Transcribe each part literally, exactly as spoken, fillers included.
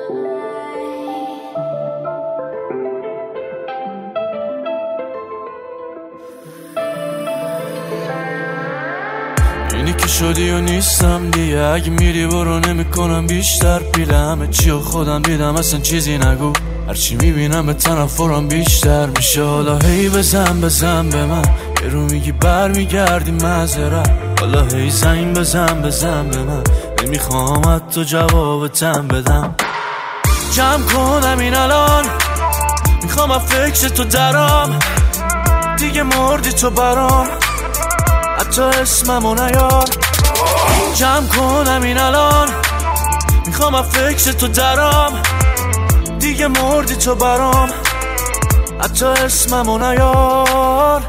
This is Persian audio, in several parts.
اینی که شدی و نیستم دیگه، اگه میری برو نمیکنم بیشتر پیله همه چی و خودم دیدم اصلا چیزی نگو، هرچی میبینم به تنفرم بیشتر میشه. حالا هی بزن بزن به من یه رو میگی بر میگردی معذرت، حالا هی زنگ بزن بزن به من نمیخوام حتی جوابتم بدم. جمع کنم این الان میخوام از فکر تو درام، دیگه مردی تو برام حتی اسممو نیار. جمع کنم این الان میخوام از فکر تو درام، دیگه مردی تو برام حتی اسممو نیار.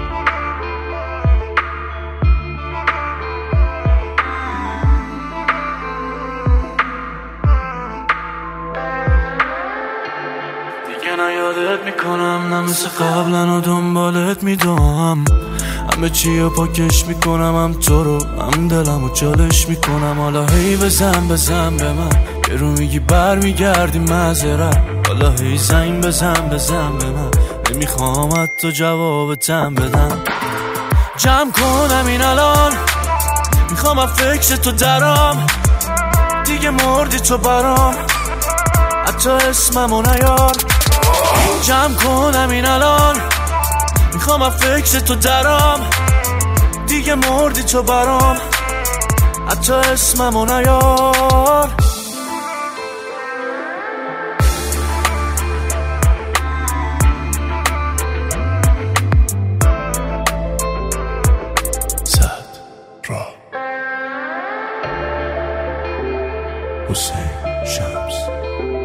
دیگه نه یادت میکنم نه مثل قبلا و دنبالت میدوام، همه چی رو پاکش میکنم، هم تو رو هم دلم و جالش میکنم. حالا هی بزن بزن به من یه رو میگی بر میگردی معذرت، حالا هی زنگ بزن بزن به من نمیخوام حتی جوابتم بدم. جمع کنم این الان میخوام از فکر تو درام، دیگه مردی تو برام حتی اسممو نیار. جمع کنم این الان میخوام از فکر تو درام، دیگه مردی تو برام حتی اسممو نیار. زد را حسین شمس